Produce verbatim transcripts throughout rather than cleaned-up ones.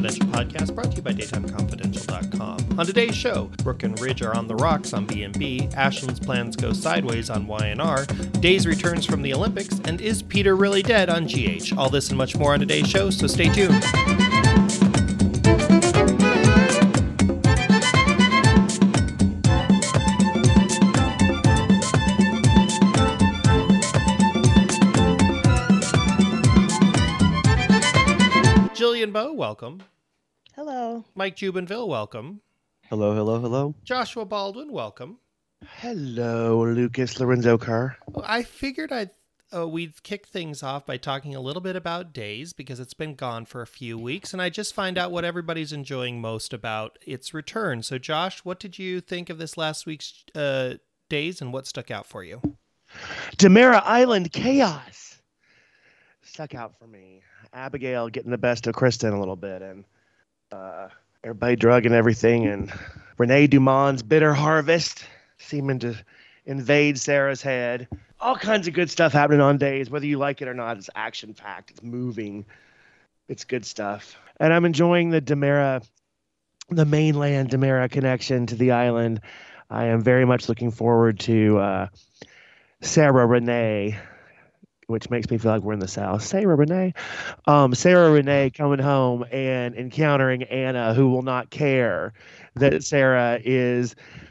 Confidential podcast brought to you by Daytime Confidential dot com. On today's show, Brooke and Ridge are on the rocks on B and B, Ashland's plans go sideways on Y N R, Days returns from the Olympics, and is Peter really dead on G H? All this and much more on today's show, so stay tuned. Jillian Bowe, welcome. Hello. Mike Jubinville, welcome. Hello, hello, hello. Joshua Baldwin, welcome. Hello, Lucas Lorenzo Carr. I figured I'd uh, we'd kick things off by talking a little bit about Days because it's been gone for a few weeks, and I just find out what everybody's enjoying most about its return. So, Josh, what did you think of this last week's uh, Days, and what stuck out for you? DiMera Island chaos stuck out for me. Abigail getting the best of Kristen a little bit, and uh, everybody drugging everything, and Renee Dumond's bitter harvest seeming to invade Sarah's head. All kinds of good stuff happening on Days, whether you like it or not. It's action-packed. It's moving. It's good stuff. And I'm enjoying the DiMera, the mainland DiMera connection to the island. I am very much looking forward to uh, Sarah Renee, which makes me feel like we're in the South. Sarah Renee. Um, Sarah Renee coming home and encountering Anna, who will not care that Sarah is...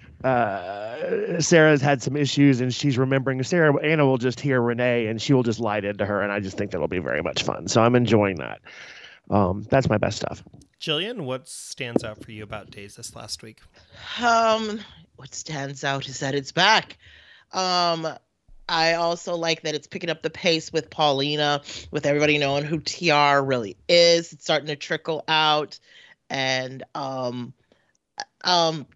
Uh, Sarah's had some issues, and she's remembering Sarah. Anna will just hear Renee, and she will just light into her, and I just think that'll be very much fun. So I'm enjoying that. Um, that's my best stuff. Jillian, what stands out for you about Days this last week? Um, what stands out is that it's back. Um, I also like that it's picking up the pace with Paulina, with everybody knowing who T R really is. It's starting to trickle out, and um, um.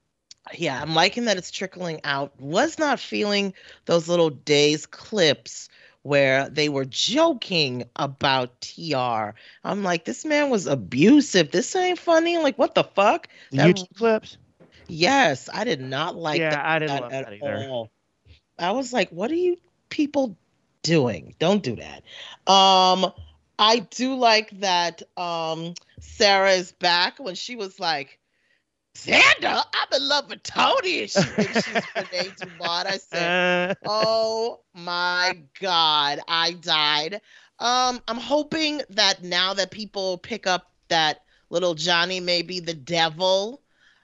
Yeah, I'm liking that it's trickling out. Was not feeling those little Days clips where they were joking about T R. I'm like, this man was abusive. This ain't funny. Like, what the fuck? The That- YouTube clips? Yes, I did not like Yeah, that, I didn't that love at that either. all. I was like, what are you people doing? Don't do that. Um, I do like that um, Sarah is back when she was like, Xander, I'm in love with Tony. And she thinks she's Renee Dumont. I said, Uh, oh my God, I died. Um, I'm hoping that now that people pick up that little Johnny may be the devil,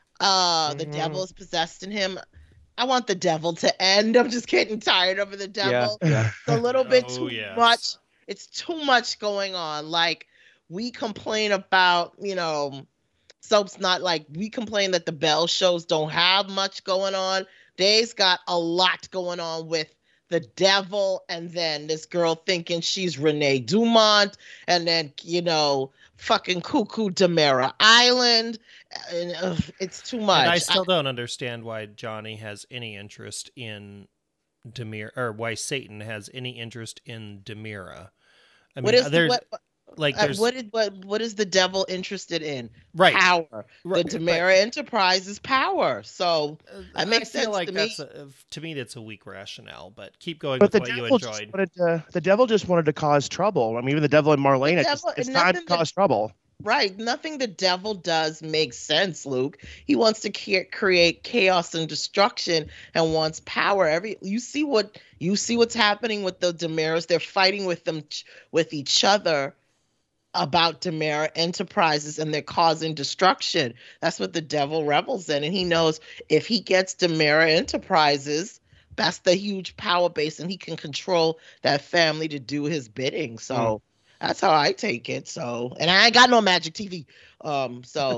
uh, the Mhm. devil is possessed in him. I want the devil to end. I'm just getting tired of the devil. yeah. It's a little bit Oh, too yes. much. It's too much going on. Like, we complain about, you know, soap's not like we complain that the Bell shows don't have much going on. Days got a lot going on with the devil, and then this girl thinking she's Renee Dumont, and then, you know, fucking cuckoo DiMera Island. And uh, it's too much. And I still don't understand why Johnny has any interest in Demir, or why Satan has any interest in Demira. I mean, what is the, there's what, like uh, there's what is what what is the devil interested in? right. Power. Right, The DiMera Enterprise is power. So that makes I feel sense like to that's me. a, to me that's a weak rationale. But keep going But with the what you devil just enjoyed. wanted to. The devil just wanted to cause trouble. I mean, even the devil and Marlene. It's, devil- it's and time to nothing that- cause trouble. Right. Nothing the devil does makes sense, Luke. He wants to ca- create chaos and destruction and wants power. Every you see what you see what's happening with the DiMeras. They're fighting with them ch- with each other about DiMera Enterprises, and they're causing destruction. That's what the devil revels in, and he knows if he gets DiMera Enterprises, that's the huge power base, and he can control that family to do his bidding. So. Mm. That's how I take it. So, and I ain't got no magic T V. Um, so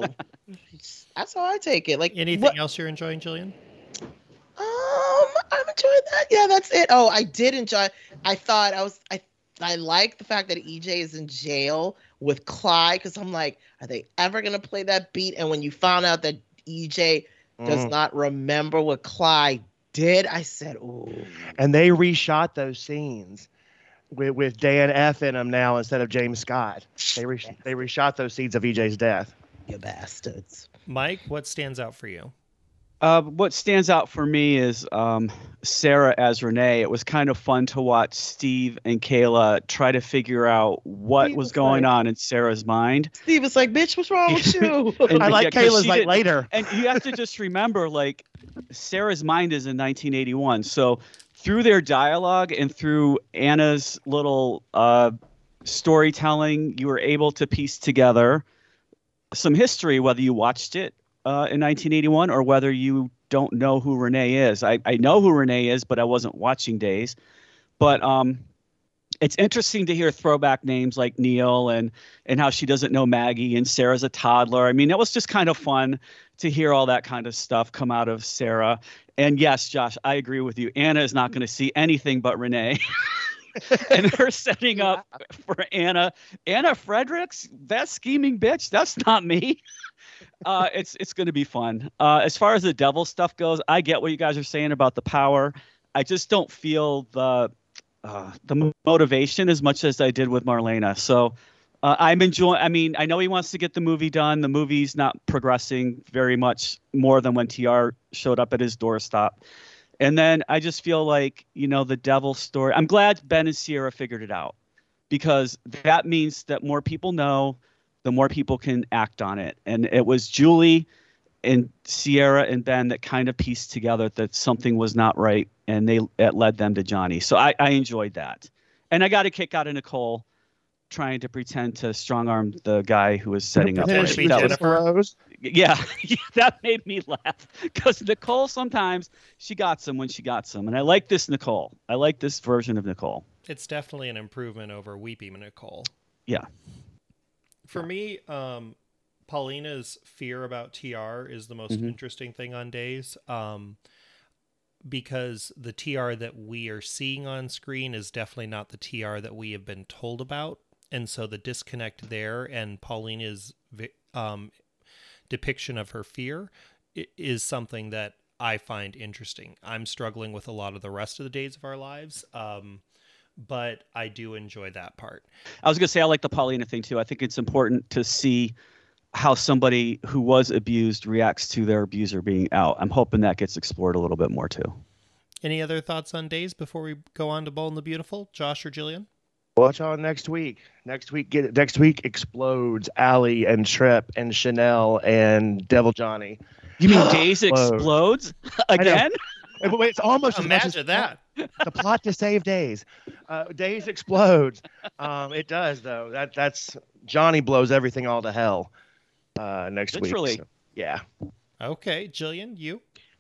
that's how I take it. Like Anything what- else you're enjoying, Jillian? Um, I'm enjoying that. Yeah, that's it. Oh, I did enjoy. I thought I was. I I like the fact that E J is in jail with Clyde, because I'm like, are they ever gonna play that beat? And when you found out that E J does Mm. not remember what Clyde did, I said, "Ooh." And they reshot those scenes with, with Dan F in them now instead of James Scott. They re- they reshot those scenes of E J's death. You bastards. Mike, what stands out for you? Uh, what stands out for me is um, Sarah as Renee. It was kind of fun to watch Steve and Kayla try to figure out what Steve was was going like- on in Sarah's mind. Steve was like, bitch, what's wrong with you? And- I like yeah, 'cause Kayla's she like did- later. And you have to just remember, like, Sarah's mind is in nineteen eighty-one. So through their dialogue and through Anna's little uh, storytelling, you were able to piece together some history, whether you watched it uh, in nineteen eighty-one or whether you don't know who Renee is. I, I know who Renee is, but I wasn't watching Days. But um, it's interesting to hear throwback names like Neil and and how she doesn't know Maggie and Sarah's a toddler. I mean, it was just kind of fun to hear all that kind of stuff come out of Sarah. And yes, Josh, I agree with you. Anna is not going to see anything but Renee. And her setting up for Anna. Anna Fredericks, that scheming bitch, that's not me. Uh, it's it's going to be fun. Uh, as far as the devil stuff goes, I get what you guys are saying about the power. I just don't feel the uh, the motivation as much as I did with Marlena. So uh, I'm enjoying. I mean, I know he wants to get the movie done. The movie's not progressing very much more than when T R showed up at his doorstep. And then I just feel like, you know, the devil story. I'm glad Ben and Sierra figured it out, because that means that more people know, the more people can act on it. And it was Julie and Sierra and Ben that kind of pieced together that something was not right, and they it led them to Johnny. So I, I enjoyed that. And I got a kick out of Nicole trying to pretend to strong arm the guy who was setting up. Pretend for to it. be That was- Jennifer. Rose. yeah, yeah, that made me laugh, because Nicole sometimes she got some when she got some, and I like this Nicole. I like this version of Nicole. It's definitely an improvement over Weepy Nicole. Yeah. For me, um, Paulina's fear about T R is the most Mhm. interesting thing on Days, um, because the T R that we are seeing on screen is definitely not the T R that we have been told about. And so the disconnect there and Paulina's vi- um, depiction of her fear i- is something that I find interesting. I'm struggling with a lot of the rest of the days of our lives, um, but I do enjoy that part. I was gonna say I like the Paulina thing too. I think it's important to see how somebody who was abused reacts to their abuser being out. I'm hoping that gets explored a little bit more too. Any other thoughts on Days before we go on to Bold and the Beautiful? Josh or Jillian? Watch on next week. Next week, get next week explodes. Allie and Trip and Chanel and Devil Johnny. You mean Days Whoa. explodes again? Wait, wait, it's almost as much as Imagine that. the plot to save Days. Uh, Days explodes. Um, it does though. That that's Johnny blows everything all to hell. Uh, next Literally. week. So, yeah. Okay, Jillian, you?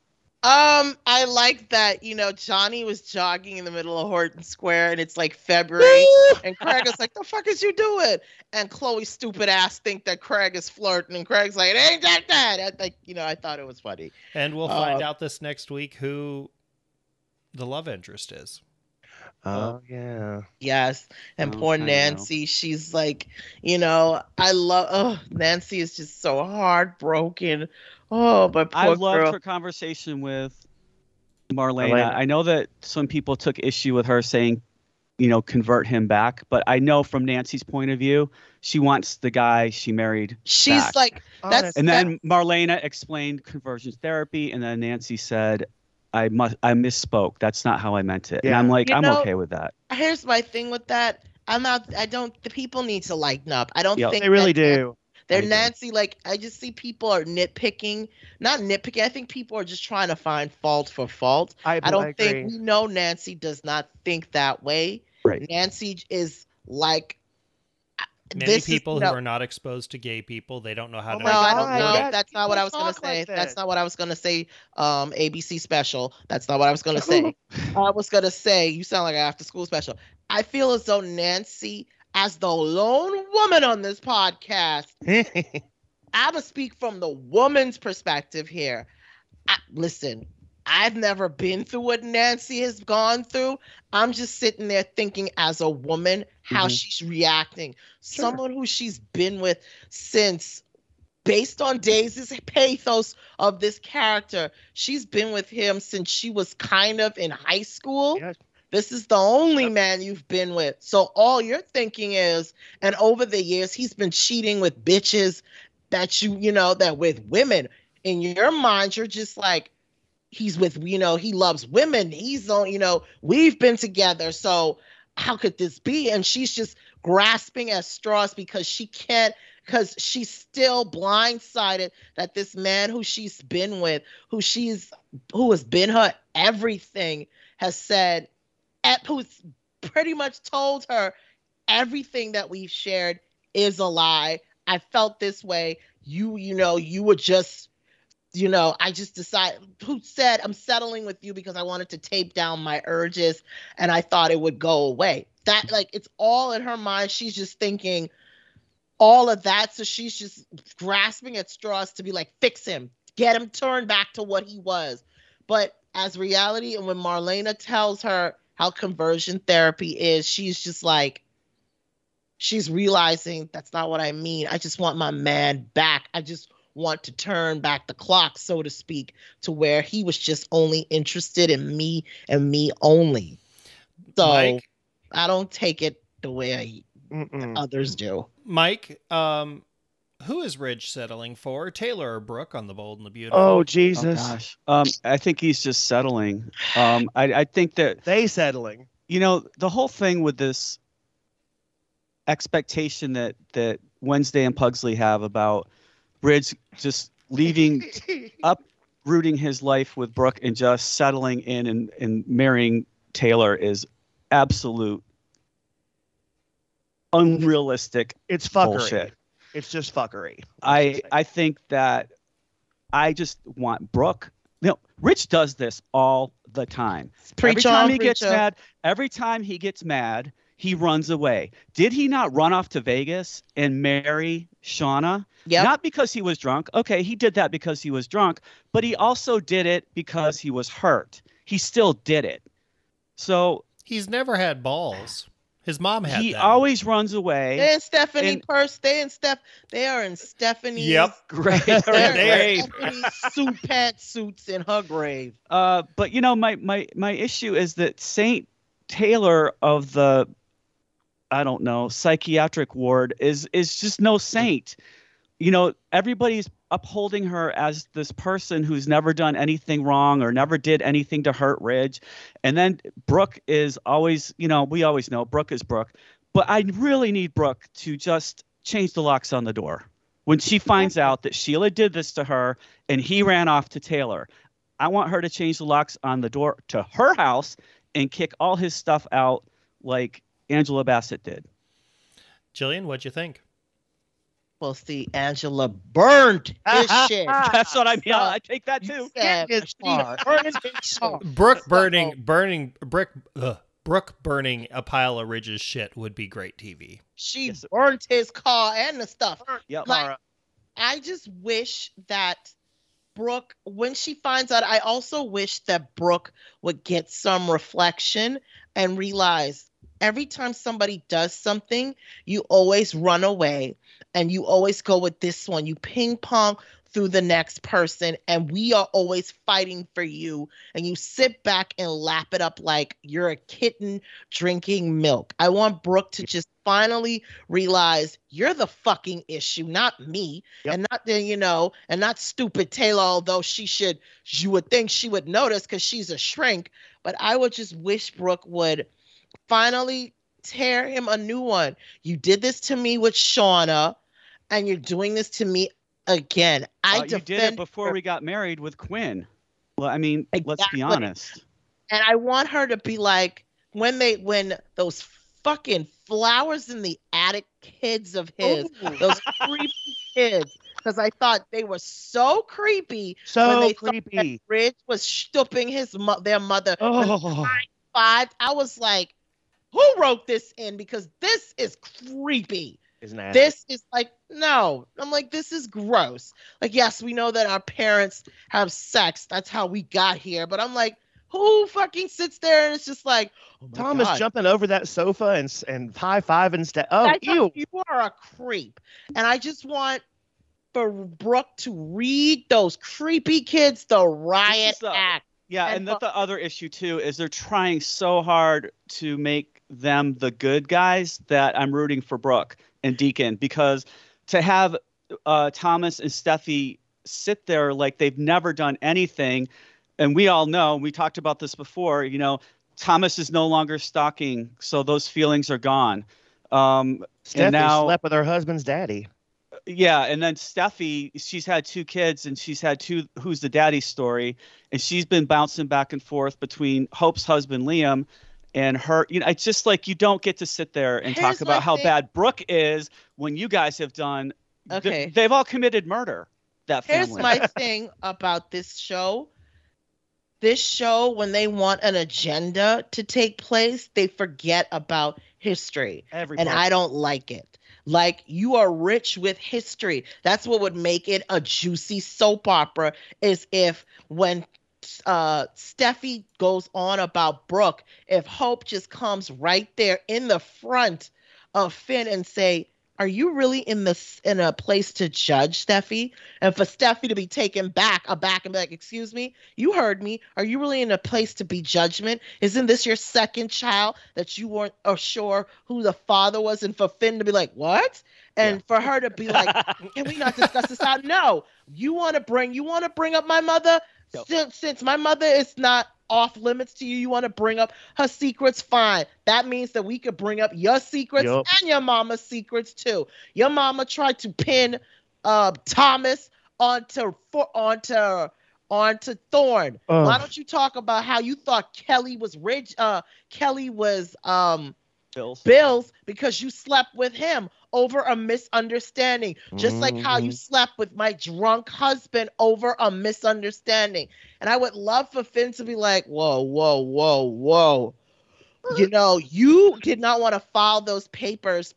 Um, I like that, you know, Johnny was jogging in the middle of Horton Square and it's like February and Craig is like, the fuck is you doing? And Chloe's stupid ass think that Craig is flirting and Craig's like, it ain't that that. I think, you know, I thought it was funny. And we'll find Uh, out this next week who the love interest is. Oh yeah. Yes. And Oh, poor I know. Nancy, she's like, you know, I love, oh, Nancy is just so heartbroken. Oh, but poor I loved girl. her conversation with Marlena. Marlena. I know that some people took issue with her saying, you know, convert him back, but I know from Nancy's point of view, she wants the guy she married She's back. like, that's, Honest. And then Marlena explained conversion therapy, and then Nancy said, "I must, I misspoke. That's not how I meant it." And Yeah. I'm like, You I'm know- okay with that. here's my thing with that. I'm not, I don't, the people need to lighten up. I don't Yep. think They really that- do. They're I agree. Nancy, like, I just see people are nitpicking, not nitpicking. I think people are just trying to find fault for fault. I, I don't agree. think, we know Nancy does not think that way. Right. Nancy is like, Many this is- people no. who are not exposed to gay people, they don't know how Oh to No, I don't God, know. yes, That's not what I was people gonna talk say. like That's that. not what I was gonna say. Um, A B C special. That's not what I was gonna say. I was gonna say you sound like an after school special. I feel as though Nancy, as the lone woman on this podcast, I'm gonna speak from the woman's perspective here. I, listen, I've never been through what Nancy has gone through. I'm just sitting there thinking, as a woman, how Mhm. she's reacting. Sure. Someone who she's been with since, based on Daisy's pathos of this character, she's been with him since she was kind of in high school. Yes. This is the only Yep. man you've been with. So all you're thinking is, and over the years, he's been cheating with bitches that you, you know, that with women. in your mind, you're just like, he's with, you know, he loves women. He's on, you know, we've been together. So how could this be? And she's just grasping at straws because she can't, because she's still blindsided that this man who she's been with, who she's, who has been her everything, has said, who's pretty much told her everything that we've shared is a lie. I felt this way. You, you know, you were just, you know, I just decided, who said I'm settling with you because I wanted to tape down my urges and I thought it would go away. That, like, it's all in her mind. She's just thinking all of that. So she's just grasping at straws to be like, fix him, get him turned back to what he was. But as reality, and when Marlena tells her how conversion therapy is, she's just like, she's realizing that's not what I mean. I just want my man back. I just want to turn back the clock, so to speak, to where he was just only interested in me and me only. So Mike? I don't take it the way I, Mm-mm. others do. Mike, um, who is Ridge settling for? Taylor or Brooke on The Bold and the Beautiful? Oh, Oh Jesus. gosh. Um, I think he's just settling. Um, I, I think that, They settling. you know, the whole thing with this expectation that that Wednesday and Pugsley have about Ridge just leaving, uprooting his life with Brooke and just settling in and, and marrying Taylor is absolute unrealistic It's fuckery. bullshit. It's just fuckery. I I think that I just want Brooke. You know, Rich does this all the time. every Preach time on, he gets preacher. mad, every time he gets mad, he runs away. Did he not run off to Vegas and marry Shauna? Yep. Not because he was drunk. Okay, he did that because he was drunk, but he also did it because he was hurt. He still did it. So He's never had balls. His mom had he them. always runs away. They're in Stephanie And- purse. They in Steph. They are in Stephanie's. Yep. Great. They're They in are- Stephanie's suit pantsuits in her grave. Uh, but you know, my my my issue is that Saint Taylor of the, I don't know, psychiatric ward is is just no saint. You know, everybody's upholding her as this person who's never done anything wrong or never did anything to hurt Ridge. And then Brooke is always, you know, we always know Brooke is Brooke. But I really need Brooke to just change the locks on the door. When she finds out that Sheila did this to her and he ran off to Taylor, I want her to change the locks on the door to her house and kick all his stuff out like Angela Bassett did. Jillian, what'd you think? Well, see, Angela burned his shit. That's what I mean. I take that too. Said His she car. burned his car. Brooke burning, burning, Brick, ugh, Brooke burning a pile of Ridge's shit would be great T V. She Yes, sir. burnt his car and the stuff. Yep. Like, I just wish that Brooke, when she finds out, I also wish that Brooke would get some reflection and realize every time somebody does something, you always run away and you always go with this one. You ping pong through the next person, and we are always fighting for you. And you sit back and lap it up like you're a kitten drinking milk. I want Brooke to just finally realize you're the fucking issue, not me. Yep. And not the, you know, and not stupid Taylor, although she should, you would think she would notice because she's a shrink. But I would just wish Brooke would finally tear him a new one. You did this to me with Shauna, and you're doing this to me again. I Uh, you did defend it before her, we got married with Quinn. Well, I mean, let's be Exactly. honest. and I want her to be like when they when those fucking flowers in the attic kids of his, Ooh. those creepy kids, because I thought they were so creepy when So they thought that creepy. Ridge was stooping his mo- their mother. When Oh, five, I was like, who wrote this in? Because this is creepy. isn't that? This is like, no. I'm like, this is gross. Like, yes, we know that our parents have sex. That's how we got here. But I'm like, who fucking sits there and it's just like, oh my Tom is God. jumping over that sofa and s- and high five instead. Oh, I ew. thought you are a creep. And I just want for Brooke to read those creepy kids the riot is a- act. Yeah, And and that's the other issue too is they're trying so hard to make them the good guys that I'm rooting for Brooke and Deacon because to have uh, Thomas and Steffi sit there like they've never done anything. And we all know, we talked about this before, you know, Thomas is no longer stalking, so those feelings are gone. Um, Steffi and now, slept with her husband's daddy. yeah, and then Steffi, she's had two kids, and she's had two Who's the Daddy story, and she's been bouncing back and forth between Hope's husband, Liam, and her. You know, it's just like you don't get to sit there and Here's talk about my how thing. bad Brooke is when you guys have done. th- Okay. they've all committed murder, that Here's family. my thing about this show. This show, when they want an agenda to take place, they forget about history. Every And part. I don't like it. Like, you are rich with history. That's what would make it a juicy soap opera, is if when uh Steffi goes on about Brooke, if Hope just comes right there in the front of Finn and say, are you really in this in a place to judge Steffi? And for Steffi to be taken back aback and be like, excuse me, you heard me. Are you really in a place to be judgment? Isn't this your second child that you weren't uh, sure who the father was? And for Finn to be like, what? And for her to be like, can we not discuss this out? No, you want to bring you want to bring up my mother? Yep. Since, since my mother is not off limits to you, you want to bring up her secrets, fine. That means that we could bring up your secrets Yup. and your mama's secrets too. Your mama tried to pin uh Thomas onto for onto onto Thorne. Ugh. Why don't you talk about how you thought Kelly was rich uh Kelly was um Bills. Bill's because you slept with him over a misunderstanding, just like how you Mhm. slept with my drunk husband over a misunderstanding. And I would love for Finn to be like, whoa, whoa, whoa, whoa. You know, you did not want to file those papers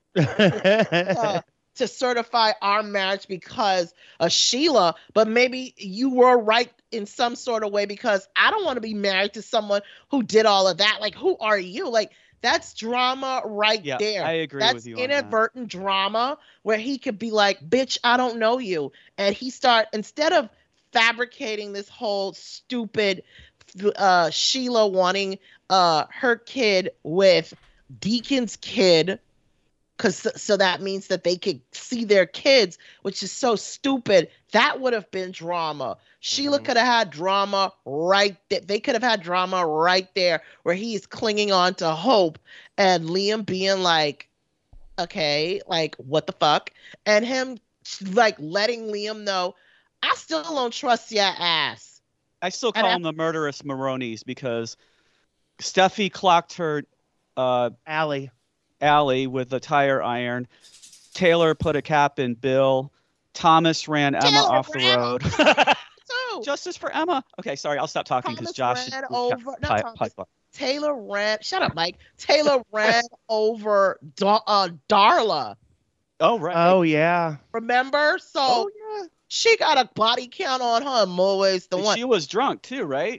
uh, to certify our marriage because of Sheila, but maybe you were right in some sort of way because I don't want to be married to someone who did all of that. Like, who are you? Like, that's drama right Yeah, there. I agree That's with you on that. inadvertent drama where he could be like, bitch, I don't know you. And he start, instead of fabricating this whole stupid uh, Sheila wanting uh, her kid with Deacon's kid, because so that means that they could see their kids, which is so stupid. That would have been drama. Sheila Mhm. could have had drama right there. They could have had drama right there where he's clinging on to Hope and Liam being like, okay, like, what the fuck? And him like letting Liam know, I still don't trust your ass. I still And call I- them the murderous Maronis because Steffi clocked her uh, Allie. Allie with a tire iron. Taylor put a cap in Bill. Thomas ran Emma Taylor off the ran road. So Justice for Emma. Okay, sorry, I'll stop talking because Thomas Josh. ran is- over- not pi- Thomas. pipe up. Taylor ran, shut up, Mike. Taylor ran over da- uh, Darla. Oh right. Oh yeah. Remember? So Oh, yeah. she got a body count on her in more ways than And one. she was drunk too, right?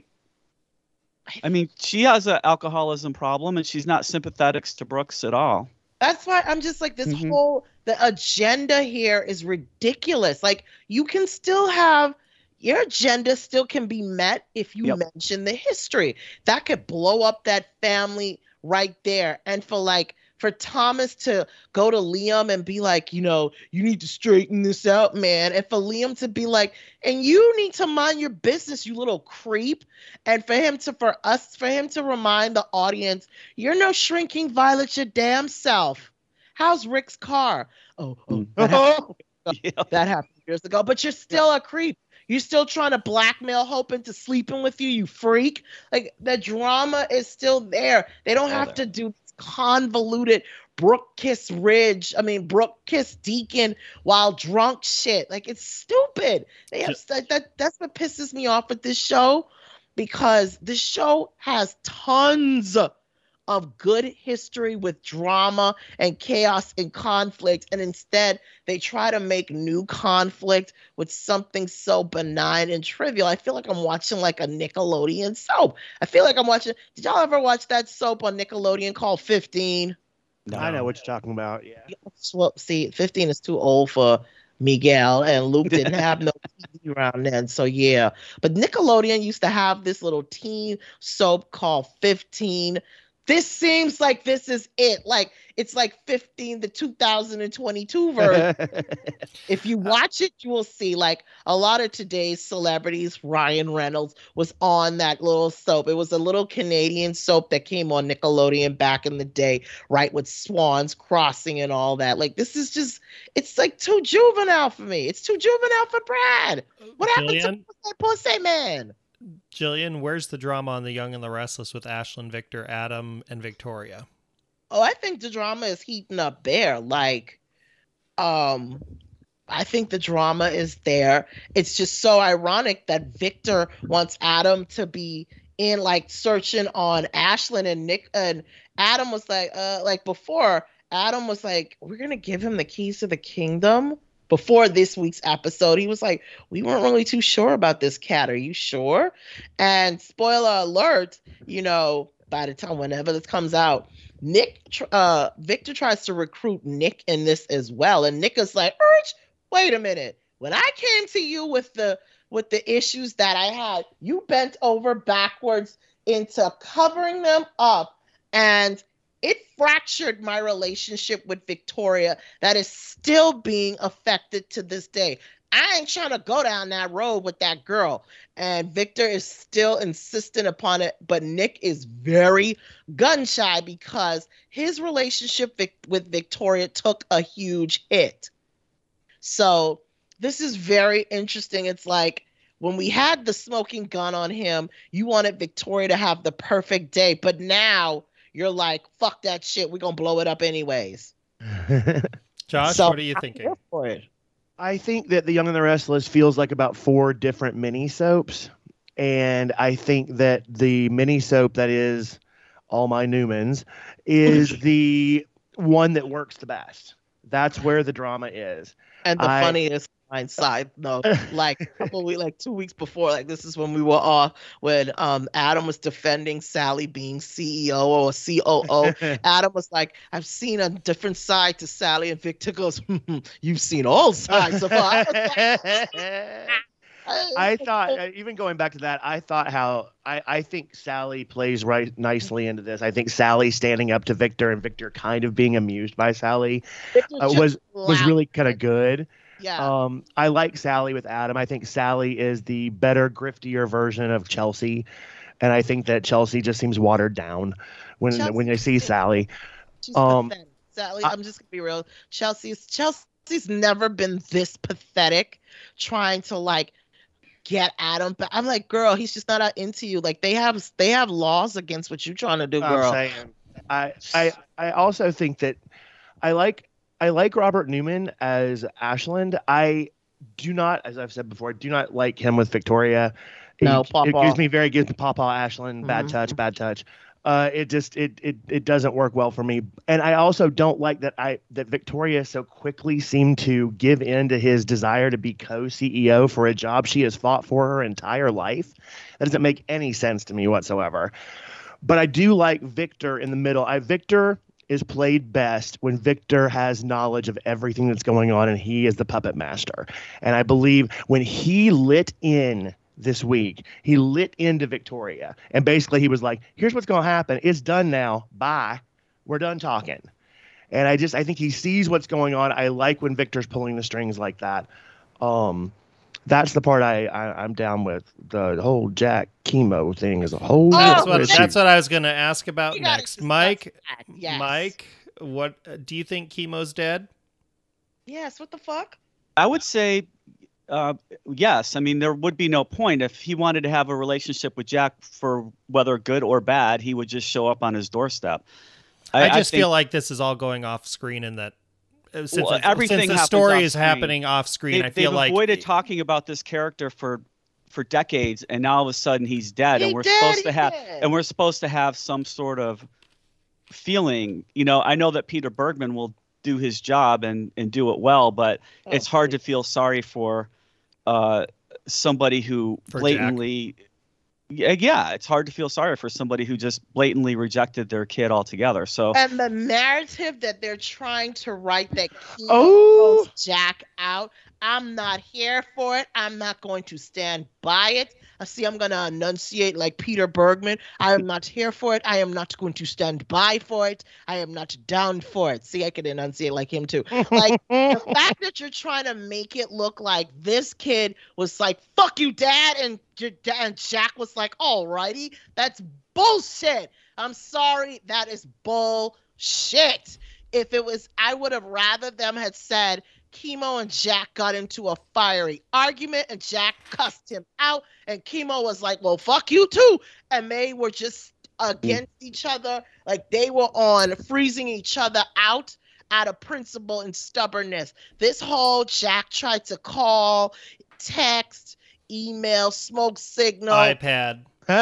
I mean, she has an alcoholism problem, and she's not sympathetic to Brooks at all. That's why I'm just like, this Mhm. whole the agenda here is ridiculous. Like, you can still have your agenda still can be met if you Yep. mention the history. That could blow up that family right there. And for like for Thomas to go to Liam and be like, you know, you need to straighten this out, man. And for Liam to be like, and you need to mind your business, you little creep. And for him to, for us, for him to remind the audience, you're no shrinking violet your damn self. How's Rick's car? Oh, oh, that happened, Yeah. that happened years ago. But you're still a creep. You're still trying to blackmail Hope into sleeping with you, you freak. Like, the drama is still there. They don't Still have there. to do convoluted Brooke kiss Ridge. I mean, Brooke kiss Deacon while drunk shit. Like, it's stupid. They have that, that. That's what pisses me off with this show, because this show has tons of good history with drama and chaos and conflict, and instead they try to make new conflict with something so benign and trivial. I feel like I'm watching like a Nickelodeon soap. I feel like I'm watching. Did y'all ever watch that soap on Nickelodeon called fifteen? No. I know what you're talking about. Yeah. Well, see, fifteen is too old for Miguel, and Luke didn't have no T V around then. So yeah, but Nickelodeon used to have this little teen soap called fifteen. this seems like this is it. Like it's like fifteen, the two thousand twenty-two version. If you watch it, you will see like a lot of today's celebrities. Ryan Reynolds was on that little soap. It was a little Canadian soap that came on Nickelodeon back in the day, right? With swans crossing and all that. Like this is just, it's like too juvenile for me. It's too juvenile for Brad. What happened Jillian? to that pussy man? Jillian, where's the drama on The Young and the Restless with Ashlyn, Victor, Adam, and Victoria? Oh, I think the drama is heating up there. Like, um, I think the drama is there. It's just so ironic that Victor wants Adam to be in, like, searching on Ashlyn and Nick. And Adam was like, uh, like before, Adam was like, we're gonna give him the keys to the kingdom. Before this week's episode, he was like, we weren't really too sure about this cat. Are you sure? And spoiler alert, you know, by the time whenever this comes out, Nick, uh, Victor tries to recruit Nick in this as well. And Nick is like, Urge, wait a minute. When I came to you with the with the issues that I had, you bent over backwards into covering them up. And it fractured my relationship with Victoria that is still being affected to this day. I ain't trying to go down that road with that girl. And Victor is still insistent upon it, but Nick is very gun shy because his relationship vic- with Victoria took a huge hit. So this is very interesting. It's like when we had the smoking gun on him, you wanted Victoria to have the perfect day, but now you're like, fuck that shit. We're going to blow it up anyways. Josh, So, what are you I'm thinking? here for it. I think that The Young and the Restless feels like about four different mini soaps. And I think that the mini soap that is All My Newmans is the one that works the best. That's where the drama is. And the I- funniest side no, like a couple weeks, like two weeks before, like this is when we were all when um Adam was defending Sally being C E O or C O O. Adam was like, I've seen a different side to Sally, and Victor goes, you've seen all sides of her. I was like, I thought, uh, even going back to that, I thought how I, I think Sally plays right nicely into this. I think Sally standing up to Victor and Victor kind of being amused by Sally Victor uh, just was was laughed. really kind of good. Yeah. Um, I like Sally with Adam. I think Sally is the better, griftier version of Chelsea, and I think that Chelsea just seems watered down when Chelsea- when they see Sally. She's um, pathetic. Sally, I- I'm just gonna be real. Chelsea's Chelsea's never been this pathetic, trying to like get Adam. But I'm like, girl, he's just not into you. Like they have they have laws against what you're trying to do, I'm girl. saying. I I I also think that I like I like Robert Newman as Ashland. I do not, as I've said before, I do not like him with Victoria. No, it, it Pawpaw. gives me very gives me Pawpaw Ashland, bad Mhm. touch, bad touch. Uh, it just it, it it doesn't work well for me, and I also don't like that I that Victoria so quickly seemed to give in to his desire to be co-C E O for a job she has fought for her entire life. That doesn't make any sense to me whatsoever. But I do like Victor in the middle. I Victor is played best when Victor has knowledge of everything that's going on and he is the puppet master. And I believe when he lit in this week, he lit into Victoria. And basically he was like, here's what's going to happen. It's done now. Bye. We're done talking. And I just, I think he sees what's going on. I like when Victor's pulling the strings like that. Um, that's the part I, I I'm down with. The whole Jack chemo thing is a whole. Oh, That's other what issue. that's what I was going to ask about We gotta next. discuss Mike, that. Yes. Mike, what uh, do you think chemo's dead? Yes. What the fuck? I would say uh, yes. I mean, there would be no point if he wanted to have a relationship with Jack for whether good or bad. He would just show up on his doorstep. I, just think- feel like this is all going off screen and that uh, since, Well, it- everything since the happens story off is screen. happening off screen, They, I feel they've like avoided talking about this character for for decades, and now all of a sudden he's dead, He and we're dead, supposed he to have dead. and we're supposed to have some sort of feeling. You know, I know that Peter Bergman will do his job and and do it well, but Oh, it's hard to feel sorry for uh, somebody who For Jack. blatantly. Yeah, yeah, it's hard to feel sorry for somebody who just blatantly rejected their kid altogether. So And the narrative that they're trying to write that Kimo Oh. throws Jack out, I'm not here for it. I'm not going to stand by it. I see I'm going to enunciate like Peter Bergman. I am not here for it. I am not going to stand by for it. I am not down for it. See, I could enunciate like him too. Like the fact that you're trying to make it look like this kid was like, fuck you, dad. And, and Jack was like, alrighty, that's bullshit. I'm sorry. That is bullshit. If it was, I would have rather them had said, Chemo and Jack got into a fiery argument and Jack cussed him out and Chemo was like, well, fuck you too. And they were just against mm. each other. Like they were on freezing each other out out of principle and stubbornness. This whole Jack tried to call, text, email, smoke signal. iPad.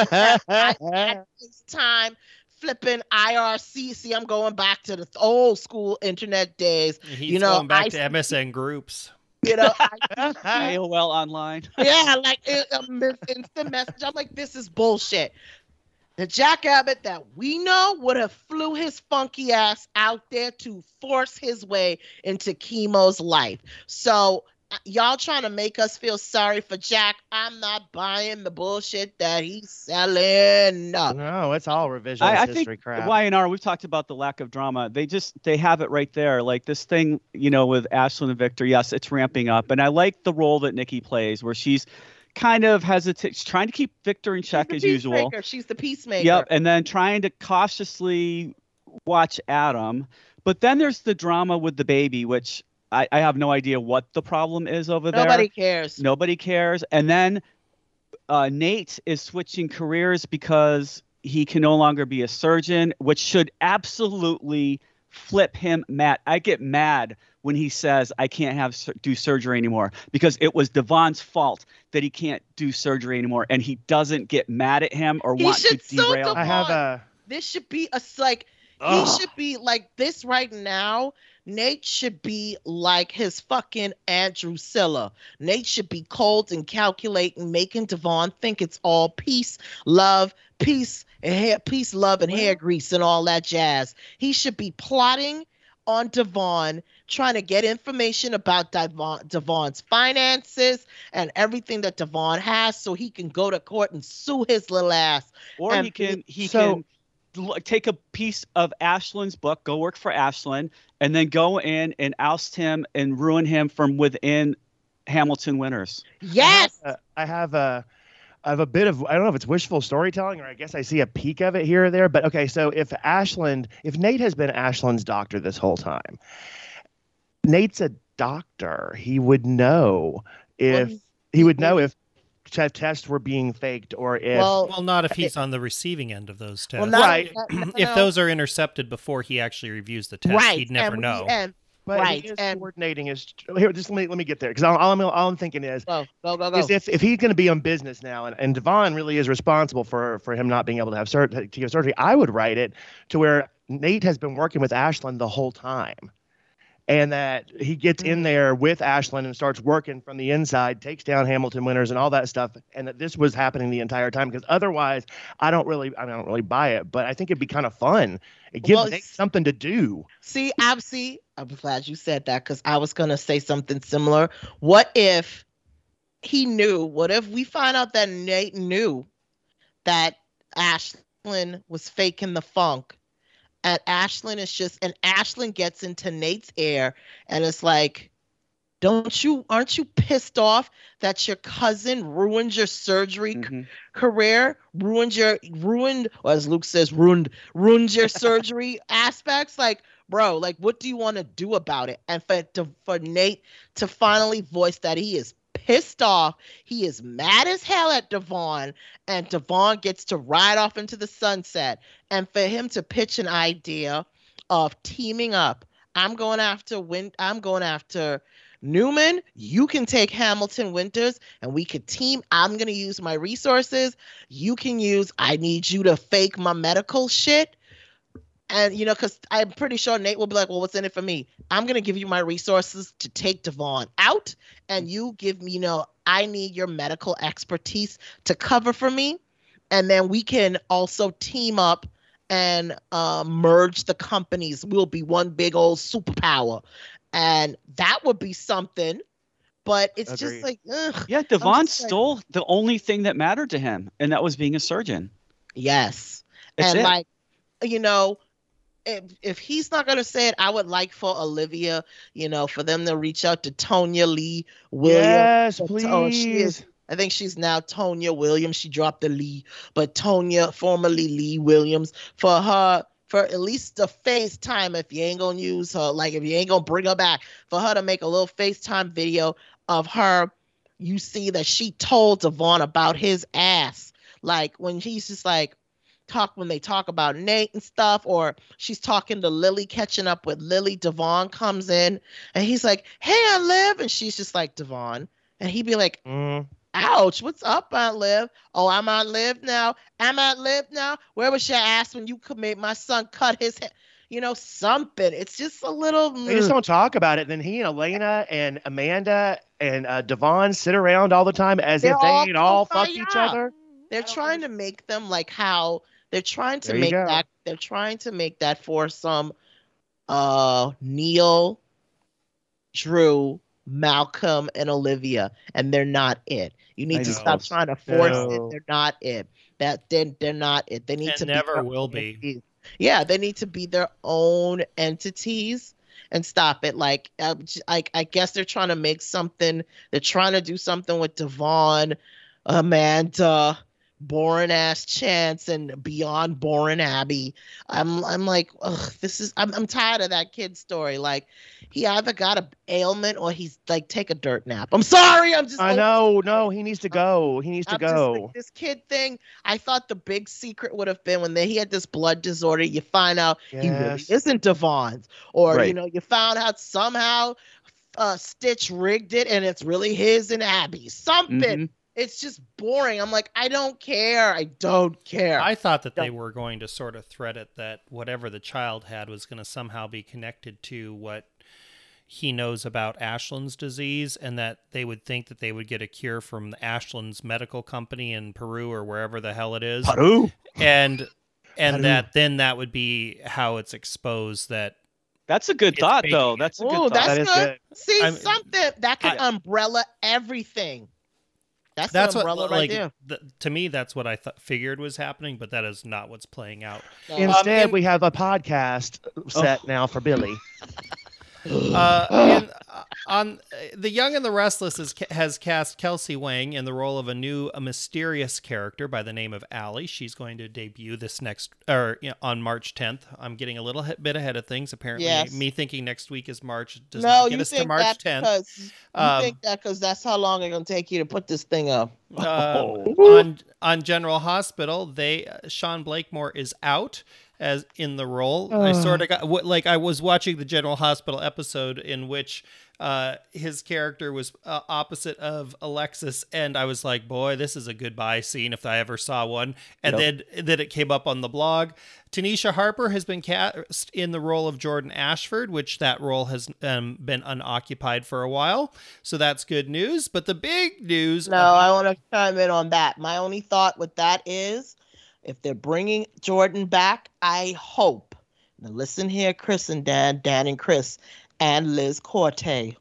iPad, FaceTime. Flipping I R C. See, I'm going back to the old school internet days. He's you know, going back I, to M S N groups. You know, I, A O L online. Yeah, like it, um, instant message. I'm like, this is bullshit. The Jack Abbott that we know would have flew his funky ass out there to force his way into Chemo's life. So y'all trying to make us feel sorry for Jack. I'm not buying the bullshit that he's selling. No, it's all revisionist I, I history think crap. Y N R, we've talked about the lack of drama. They just, they have it right there. Like this thing, you know, with Ashlyn and Victor, yes, it's ramping up. And I like the role that Nikki plays where she's kind of hesitant, trying to keep Victor in check as usual. She's the peacemaker. Yep. And then trying to cautiously watch Adam. But then there's the drama with the baby, which I, I have no idea what the problem is over Nobody there. Nobody cares. Nobody cares. And then uh, Nate is switching careers because he can no longer be a surgeon, which should absolutely flip him mad. I get mad when he says, I can't have do surgery anymore because it was Devon's fault that he can't do surgery anymore. And he doesn't get mad at him or he want to derail him. I have a... This should be a, like, Ugh. He should be like this right now. Nate should be like his fucking Andrew Silla. Nate should be cold and calculating, making Devon think it's all peace, love, peace, and hair, peace, love, and hair grease and all that jazz. He should be plotting on Devon, trying to get information about Devon, Devon's finances and everything that Devon has so he can go to court and sue his little ass. Or and he can he so, can take a piece of Ashlyn's book, go work for Ashlyn, and then go in and oust him and ruin him from within Hamilton Winters. Yes. I have a, I have a, I have a bit of, I don't know if it's wishful storytelling or I guess I see a peek of it here or there. But okay, so if Ashlyn, if Nate has been Ashlyn's doctor this whole time, Nate's a doctor. He would know if well, he would know if tests were being faked or if well, well not if he's on the receiving end of those tests. Well, right. If those are intercepted before he actually reviews the test, right. he'd never and know. We, and, but right. he is and, coordinating his here. Just let me let me get there because all, all I'm all I'm thinking is go go go go. Is if if he's going to be on business now and, and Devon really is responsible for for him not being able to have sur- to give surgery, I would write it to where Nate has been working with Ashlyn the whole time. And that he gets in there with Ashlyn and starts working from the inside, takes down Hamilton Winters and all that stuff, and that this was happening the entire time. Because otherwise, I don't really, I, mean, I don't really buy it. But I think it'd be kind of fun. It gives well, Nate something to do. See, I'm see, I'm glad you said that because I was gonna say something similar. What if he knew? What if we find out that Nate knew that Ashlyn was faking the funk? And Ashlyn is just, and Ashlyn gets into Nate's ear and it's like, don't you, aren't you pissed off that your cousin ruined your surgery mm-hmm. c- career, ruined your, ruined, or as Luke says, ruined, ruined your surgery aspects? Like, bro, like, what do you want to do about it? And for, to, for Nate to finally voice that he is pissed off, he is mad as hell at Devon, and Devon gets to ride off into the sunset. And for him to pitch an idea of teaming up, I'm going after Win- I'm going after Newman. You can take Hamilton Winters, and we could team. I'm going to use my resources. You can use. I need you to fake my medical shit. And, you know, because I'm pretty sure Nate will be like, well, what's in it for me? I'm going to give you my resources to take Devon out. And you give me, you know, I need your medical expertise to cover for me. And then we can also team up and uh, merge the companies. We'll be one big old superpower. And that would be something. but it's Agreed. just like, ugh. Yeah, Devon just like- stole the only thing that mattered to him, and that was being a surgeon. Yes. That's and it. like, you know, if, if he's not going to say it, I would like for Olivia, you know, for them to reach out to Tonya Lee Williams. Yes, But, oh, she please. is, I think she's now Tonya Williams. She dropped the Lee, but Tonya, formerly Lee Williams, for her, for at least the FaceTime, if you ain't going to use her, like if you ain't going to bring her back, for her to make a little FaceTime video of her, you see that she told Devon about his ass. Like when he's just like, talk when they talk about Nate and stuff, or she's talking to Lily, catching up with Lily. Devon comes in and he's like, "Hey, Aunt Liv," and she's just like, "Devon," and he'd be like, Mm. "Ouch, what's up, Aunt Liv? Oh, I'm Aunt Liv now. I'm Aunt Liv now. Where was your ass when you could make my son cut his head?" You know, something. It's just a little. They just don't talk about it. Then he and Elena and Amanda and uh, Devon sit around all the time as They're if they all ain't all fucked kumbaya. each other. They're trying to make them like how they're trying to There you make go. that. They're trying to make that for some uh Neil, Drew, Malcolm, and Olivia, and they're not it. You need I to know. stop trying to force No. it. They're not it. That they're, they're not it. They need And to never be their will own be. entities. Yeah, they need to be their own entities and stop it. Like, uh, j- I, I guess they're trying to make something. They're trying to do something with Devon, Amanda, boring ass Chance, and beyond boring Abby. I'm I'm like, ugh, this is. I'm I'm tired of that kid story. Like, he either got a ailment or he's like, take a dirt nap. I'm sorry. I'm just. I know. No, he needs to go. He needs to I'm just go. like, this kid thing. I thought the big secret would have been when they, he had this blood disorder. You find out he really Yes. isn't Devon's, or you Right. know, you found out somehow uh, Stitch rigged it and it's really his and Abby. Something. Mhm. It's just boring. I'm like, I don't care. I don't care. I thought that they Yeah. were going to sort of thread it that whatever the child had was going to somehow be connected to what he knows about Ashland's disease, and that they would think that they would get a cure from Ashland's medical company in Peru or wherever the hell it is. Peru. And and Peru. that then that would be how it's exposed that That's a good It's thought, big. though. That's a good Oh, thought. that's That is good. good. See, I'm- something that could I- umbrella everything. That's, that's an what umbrella right like there. th- to me that's what I th- figured was happening, but that is not what's playing out. No. Instead, in- we have a podcast set now for Billy. Uh, and, uh, on uh, The Young and the Restless is, has cast Kelsey Wang in the role of a new, a mysterious character by the name of Allie. She's going to debut this next, or you know, on March tenth. I'm getting a little he- bit ahead of things. Apparently, Yes. me thinking next week is March does No, not get you us to think March that tenth. because you Um, think that because that's how long it's gonna take you to put this thing up. Uh, Oh. on on General Hospital, they uh, Sean Blakemore is out as in the role. I Ugh. sort of got what like I was watching the General Hospital episode in which uh, his character was uh, opposite of Alexis, and I was like, boy, this is a goodbye scene if I ever saw one. And then then it came up on the blog. Tanisha Harper has been cast in the role of Jordan Ashford, which that role has um, been unoccupied for a while. So that's good news. But the big news No, I want to chime in on that. My only thought with that is, if they're bringing Jordan back, I hope. Now listen here, Chris and Dan, Dan and Chris, and Liz Corte.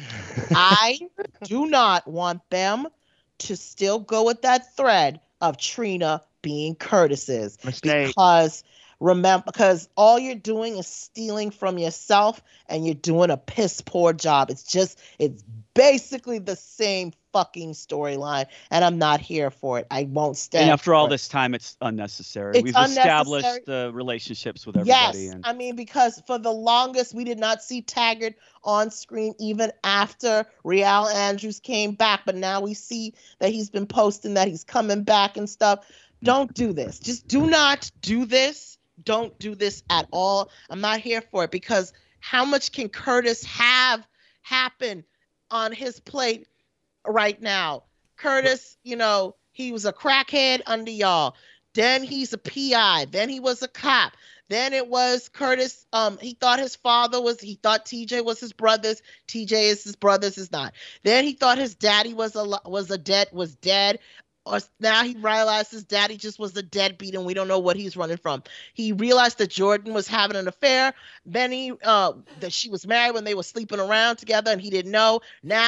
I do not want them to still go with that thread of Trina being Curtis's. Mistake. Because remember, because all you're doing is stealing from yourself, and you're doing a piss poor job. It's just, it's basically the same fucking storyline, and I'm not here for it. I won't stand. And after all for it. this time, it's unnecessary. It's We've unnecessary. established the relationships with everybody. Yes, and I mean, because for the longest we did not see Taggart on screen even after Real Andrews came back, but now we see that he's been posting that he's coming back and stuff. Don't do this. Just do not do this. Don't do this at all. I'm not here for it, because how much can Curtis have happen on his plate right now? Curtis, you know, he was a crackhead under y'all. Then he's a P I. Then he was a cop. Then it was Curtis. Um, he thought his father was. He thought T J was his brother's. T J is his brother's. Is not. Then he thought his daddy was a was a dead was dead. Or now he realized his daddy just was a deadbeat, and we don't know what he's running from. He realized that Jordan was having an affair. Then he uh that she was married when they were sleeping around together, and he didn't know. Now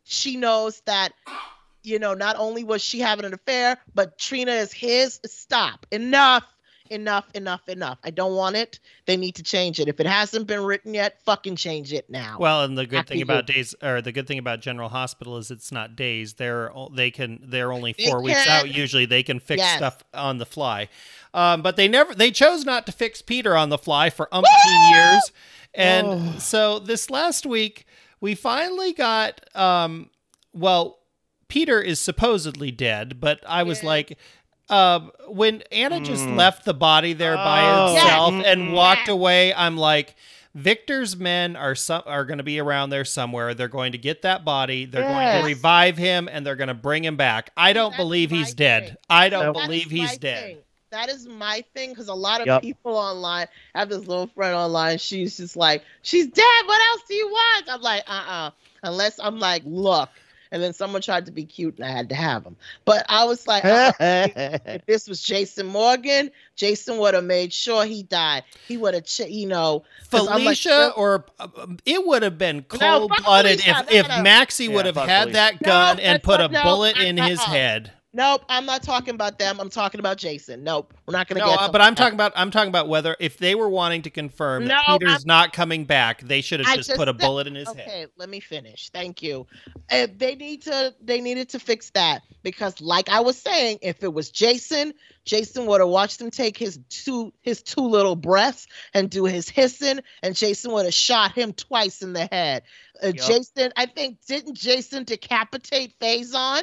she knows that, you know, not only was she having an affair, but Trina is his. Stop. Enough. Enough, enough, enough. I don't want it. They need to change it. If it hasn't been written yet, fucking change it now. Well, and the good After thing you- about days, or the good thing about General Hospital is it's not days. They're o- they can they're only They four weeks can. out. Usually, they can fix Yes. stuff on the fly. Um, but they never they chose not to fix Peter on the fly for umpteen years, and Oh. so this last week we finally got. Um, well, Peter is supposedly dead, but I was Yes. like. Uh, when Anna just Mm. left the body there by Oh. itself Yes. and walked Yes. away, I'm like, Victor's men are some are going to be around there somewhere. They're going to get that body. They're going Yes. to revive him, and they're going to bring him back. I don't That's believe he's my dead. thing. I don't Nope. That believe is he's my dead. thing. That is my thing, because a lot of Yep. people online I have this little friend online. She's just like, she's dead. What else do you want? I'm like, uh-uh. Unless I'm like, look. And then someone tried to be cute, and I had to have him. But I was like, uh-uh. If this was Jason Morgan, Jason would have made sure he died. He would have, ch- you know. 'cause I'm like, Felicia, no- or uh, it would have been fuck cold blooded Felicia. if if No, no. Maxie Yeah, would have fuck had Felicia. that No, gun and that's put not- a no, bullet in his uh-uh. head. Nope, I'm not talking about them. I'm talking about Jason. Nope, we're not going to No, get. uh, to but I'm that. talking about I'm talking about whether if they were wanting to confirm that No, Peter's I'm- not coming back, they should have I just, just put a said- bullet in his okay, head. let me finish. Thank you. Uh, they need to. They needed to fix that, because, like I was saying, if it was Jason, Jason would have watched him take his two his two little breaths and do his hissing, and Jason would have shot him twice in the head. Uh, Yep. Jason, I think, didn't Jason decapitate Faison?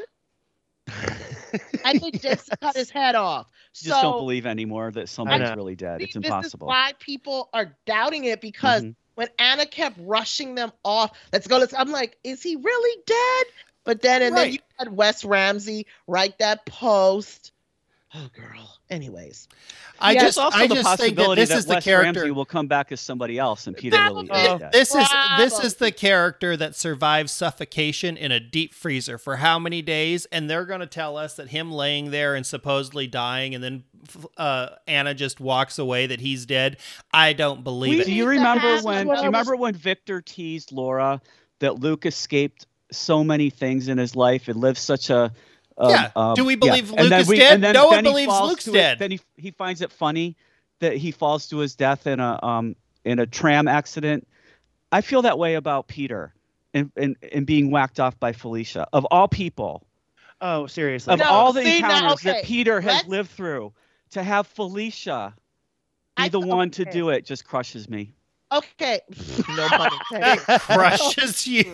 I think Jason cut his head off. You just so, don't believe anymore that somebody's know. really dead. See, It's this impossible. is why people are doubting it, because Mhm. when Anna kept rushing them off, let's go, let's I'm like, is he really dead? But then and then Right. you had Wes Ramsey write that post. Oh girl. Anyways. I Yes, just There's also I the just think that possibility this that is the Wes character. Ramsey will come back as somebody else, and Peter That really would is be- dead. This is this Bravo. is the character that survived suffocation in a deep freezer for how many days, and they're going to tell us that him laying there and supposedly dying, and then uh, Anna just walks away that he's dead. I don't believe We it. Do need you to remember have when? what Do I you was- remember when Victor teased Laura that Luke escaped so many things in his life and lived such a um, Yeah. um, Do we yeah. believe And Luke then is we- dead? and then- No one then he believes falls Luke's to it- dead. Then he he finds it funny that he falls to his death in a um in a tram accident. I feel that way about Peter and and, and being whacked off by Felicia. Of all people, Oh, seriously. of No, all the see, now, encounters that okay, Peter has let's- lived through, to have Felicia be I the th- one to okay. do it just crushes me. Okay. No pun intended. Crushes you.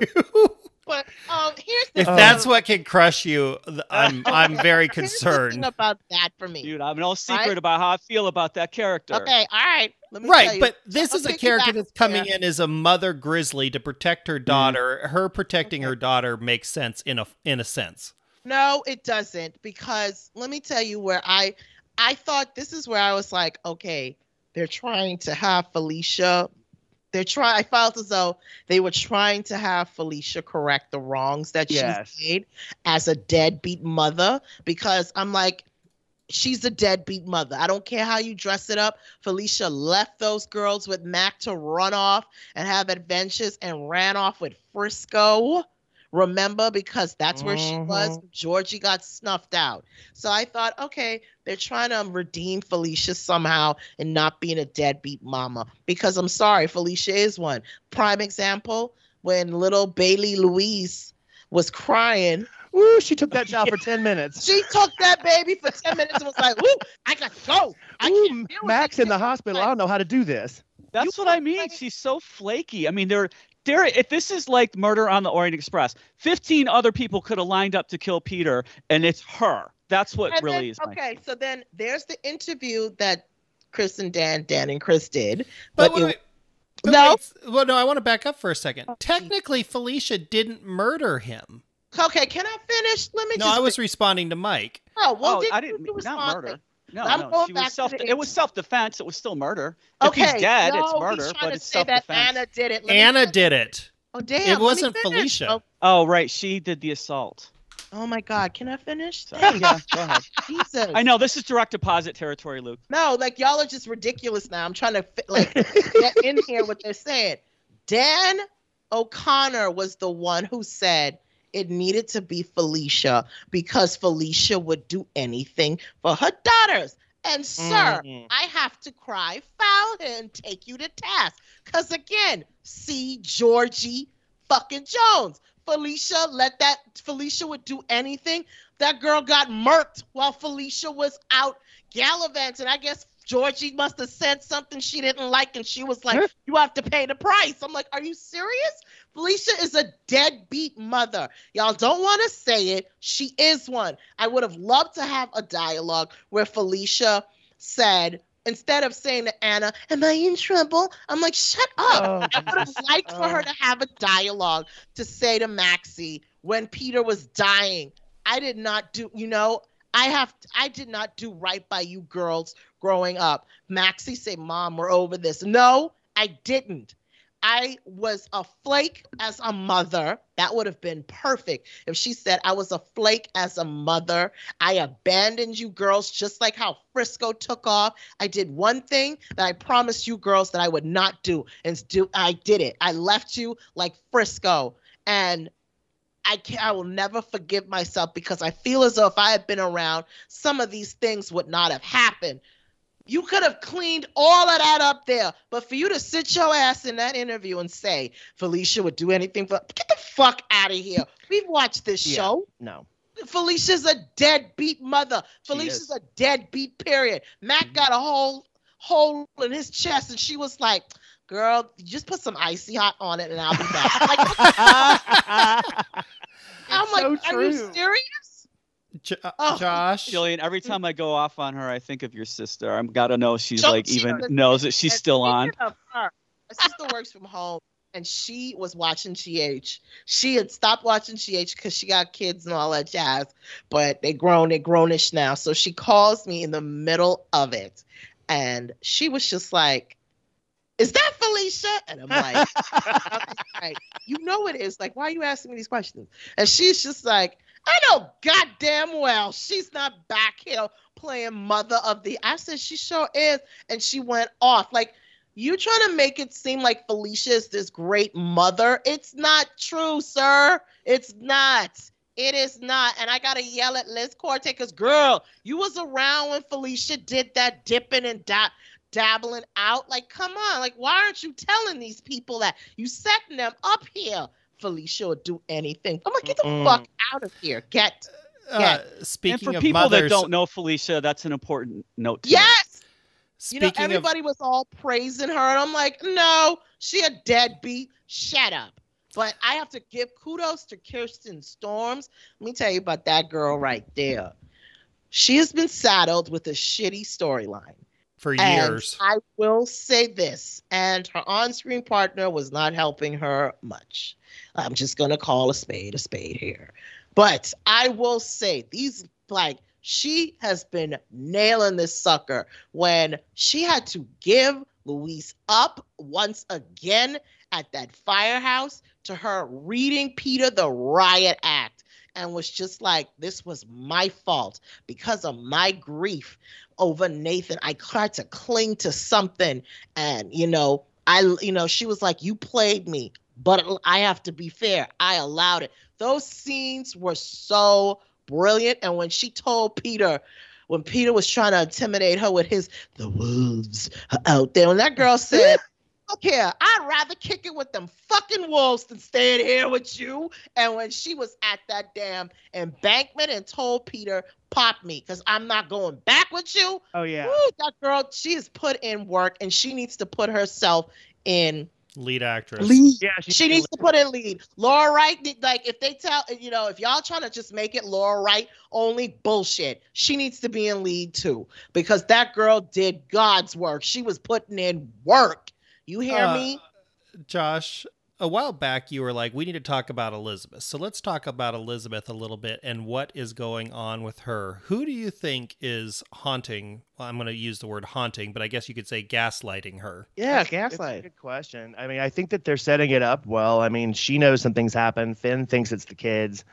But um here's the If Oh. that's what can crush you, th- I'm I'm very Here's the thing concerned. about that for me. Dude, I'm no secret Right? about how I feel about that character. Okay, all right. Let me tell Right, you. but this I'll is a take you character back that's coming there. in as a mother grizzly to protect her daughter. Her protecting Okay. her daughter makes sense in a in a sense. No, it doesn't, because let me tell you where I I thought this is where I was like, okay, they're trying to have Felicia. They're trying. I felt as though they were trying to have Felicia correct the wrongs that Yes. she's made as a deadbeat mother, because I'm like, she's a deadbeat mother. I don't care how you dress it up. Felicia left those girls with Mac to run off and have adventures and ran off with Frisco. Remember, because that's where she was. Mhm. Georgie got snuffed out. So I thought, okay, they're trying to redeem Felicia somehow and not being a deadbeat mama. Because I'm sorry, Felicia is one. Prime example, when little Bailey Louise was crying, Woo, she took that job for ten minutes. she took that baby for ten minutes and was like, "Woo, I got to go. I Ooh, can't deal with Max this in the kid." hospital. I don't know how to do this. That's You what I can't mean. say- She's so flaky. I mean, there, there. If this is like Murder on the Orient Express, fifteen other people could have lined up to kill Peter, and it's her. That's what And really then- is. My, okay. So then there's the interview that Chris and Dan, Dan and Chris did. But, But wait, it- wait, but No. wait, well, no, I want to back up for a second. Technically, Felicia didn't murder him. Okay, can I finish? Let me No, just. I was responding to Mike. Oh, well, oh, did I you didn't. do Not respond? murder. No, I'm no. going She back was to self. the It was inter- self-defense. It was still murder. Okay, If he's dead, no, it's murder, he's trying but to it's say that self-defense. Anna did it. Let me Anna finish. did it. Oh damn! It let me wasn't finish. Felicia. Oh, Oh, right. She did the assault. oh my God! Can I finish? So, Dang, yeah, go ahead. Jesus. I know this is direct deposit territory, Luke. No, like y'all are just ridiculous now. I'm trying to fit, like get in here what they're saying. Dan O'Connor was the one who said it needed to be Felicia because Felicia would do anything for her daughters. And sir, Mm. I have to cry foul and take you to task. Because again, see Georgie fucking Jones. Felicia let that, Felicia would do anything. That girl got murked while Felicia was out gallivanting. I guess Georgie must have said something she didn't like, and she was like, you have to pay the price. I'm like, are you serious? Felicia is a deadbeat mother. Y'all don't want to say it. She is one. I would have loved to have a dialogue where Felicia said, instead of saying to Anna, am I in trouble? I'm like, shut up. Oh, I would have Jesus. liked for Oh. her to have a dialogue to say to Maxie when Peter was dying, I did not do, you know, I have, I did not do right by you girls growing up. Maxie said, Mom, we're over this. No, I didn't. I was a flake as a mother. That would have been perfect if she said, I was a flake as a mother. I abandoned you girls just like how Frisco took off. I did one thing that I promised you girls that I would not do, and do I did it. I left you like Frisco, and I can I will never forgive myself because I feel as though if I had been around, some of these things would not have happened. You could have cleaned all of that up there, but for you to sit your ass in that interview and say Felicia would do anything for, get the fuck out of here. We've watched this Yeah. show. No. Felicia's a deadbeat mother. She Felicia's is. a deadbeat, period. Matt got a whole hole in his chest, and she was like, girl, just put some icy hot on it and I'll be back. I'm like, I'm It's like, so are you true. serious? Jo- uh, Oh. Josh, Jillian, every time I go off on her, I think of your sister. I'm gotta know she's So like she even was- knows that she's And still on. speaking of her, my sister works from home, and she was watching G H. She had stopped watching G H because she got kids and all that jazz, but they grown, they're grownish now. So she calls me in the middle of it, and she was just like, is that Felicia? And I'm like, I'm like, you know it is. Like, why are you asking me these questions? And she's just like, I know goddamn well she's not back here playing mother of the. I said, she sure is. And she went off. Like, you trying to make it seem like Felicia is this great mother. It's not true, sir. It's not. It is not. And I got to yell at Liz Corte because, girl, you was around when Felicia did that dipping and da- dabbling out. Like, come on. Like, why aren't you telling these people that? You setting them up here. Felicia will do anything. I'm like, get the Mm-mm. fuck out of here. Get. uh, And speaking for of people mothers, that don't know Felicia, that's an important note to make. Yes. You know, speaking of everybody was all praising her, and I'm like, no, she a deadbeat. Shut up. But I have to give kudos to Kirsten Storms. Let me tell you about that girl right there. She has been saddled with a shitty storyline. for And years. I will say this, and her on-screen partner was not helping her much. I'm just gonna call a spade a spade here. But I will say these, like, she has been nailing this sucker when she had to give Louise up once again at that firehouse to her reading Peter the Riot Act, and was just like, this was my fault because of my grief over Nathan. I tried to cling to something, and you know, I, you know, she was like, you played me, but I have to be fair. I allowed it. Those scenes were so brilliant. And when she told Peter, when Peter was trying to intimidate her with his, the wolves are out there, and that girl said, look here, I'd rather kick it with them fucking wolves than staying here with you. And when she was at that damn embankment and told Peter, pop me, because I'm not going back with you. Oh yeah. Woo, that girl, she has put in work, and she needs to put herself in Lead actress. lead. Yeah, She needs to put in lead. Laura Wright, like, if they tell, you know, if y'all trying to just make it Laura Wright only, bullshit. She needs to be in lead too, because that girl did God's work. She was putting in work. You hear Uh, me? Josh, a while back you were like, we need to talk about Elizabeth. So let's talk about Elizabeth a little bit and what is going on with her. Who do you think is haunting? Well, I'm going to use the word haunting, but I guess you could say gaslighting her. Yeah, It's a gaslight. good question. I mean, I think that they're setting it up well. I mean, she knows something's happened. Finn thinks it's the kids,